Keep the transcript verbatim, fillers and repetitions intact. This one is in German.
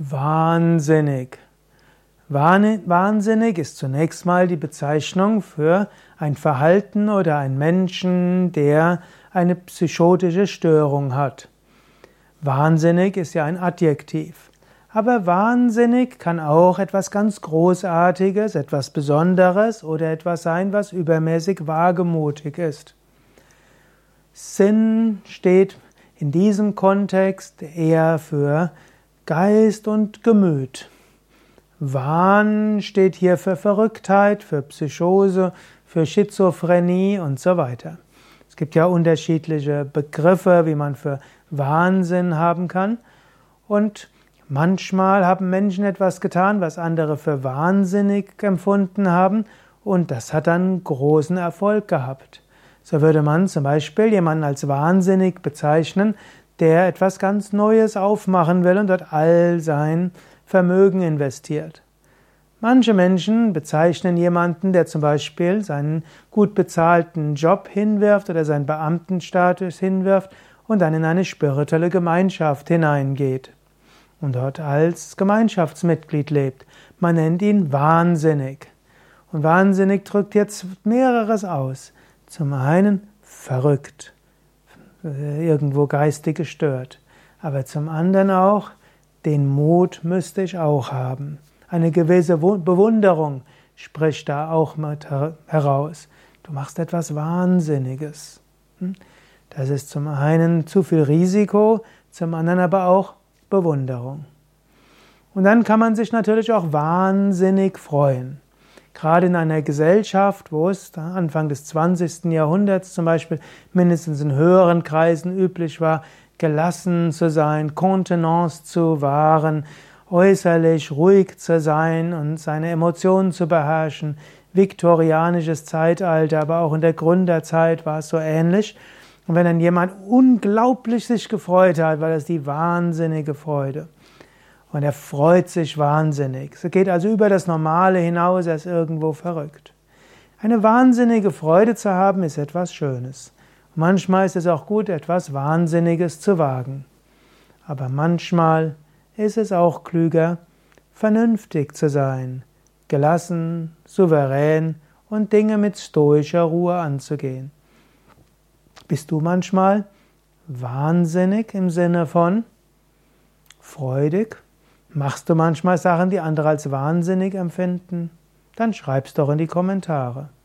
Wahnsinnig. Wahnsinnig ist zunächst mal die Bezeichnung für ein Verhalten oder einen Menschen, der eine psychotische Störung hat. Wahnsinnig ist ja ein Adjektiv. Aber wahnsinnig kann auch etwas ganz Großartiges, etwas Besonderes oder etwas sein, was übermäßig wagemutig ist. Sinn steht in diesem Kontext eher für Geist und Gemüt. Wahn steht hier für Verrücktheit, für Psychose, für Schizophrenie und so weiter. Es gibt ja unterschiedliche Begriffe, wie man für Wahnsinn haben kann. Und manchmal haben Menschen etwas getan, was andere für wahnsinnig empfunden haben, und das hat dann großen Erfolg gehabt. So würde man zum Beispiel jemanden als wahnsinnig bezeichnen, der etwas ganz Neues aufmachen will und dort all sein Vermögen investiert. Manche Menschen bezeichnen jemanden, der zum Beispiel seinen gut bezahlten Job hinwirft oder seinen Beamtenstatus hinwirft und dann in eine spirituelle Gemeinschaft hineingeht und dort als Gemeinschaftsmitglied lebt. Man nennt ihn wahnsinnig. Und wahnsinnig drückt jetzt mehreres aus. Zum einen verrückt, irgendwo geistig gestört, aber zum anderen auch, den Mut müsste ich auch haben. Eine gewisse Bewunderung spricht da auch mit heraus. Du machst etwas Wahnsinniges. Das ist zum einen zu viel Risiko, zum anderen aber auch Bewunderung. Und dann kann man sich natürlich auch wahnsinnig freuen. Gerade in einer Gesellschaft, wo es Anfang des zwanzigsten Jahrhunderts zum Beispiel mindestens in höheren Kreisen üblich war, gelassen zu sein, Kontenance zu wahren, äußerlich ruhig zu sein und seine Emotionen zu beherrschen. Viktorianisches Zeitalter, aber auch in der Gründerzeit war es so ähnlich. Und wenn dann jemand unglaublich sich gefreut hat, war das die wahnsinnige Freude. Und er freut sich wahnsinnig. Es geht also über das Normale hinaus, er ist irgendwo verrückt. Eine wahnsinnige Freude zu haben, ist etwas Schönes. Manchmal ist es auch gut, etwas Wahnsinniges zu wagen. Aber manchmal ist es auch klüger, vernünftig zu sein, gelassen, souverän und Dinge mit stoischer Ruhe anzugehen. Bist du manchmal wahnsinnig im Sinne von freudig? Machst du manchmal Sachen, die andere als wahnsinnig empfinden? Dann schreib's doch in die Kommentare.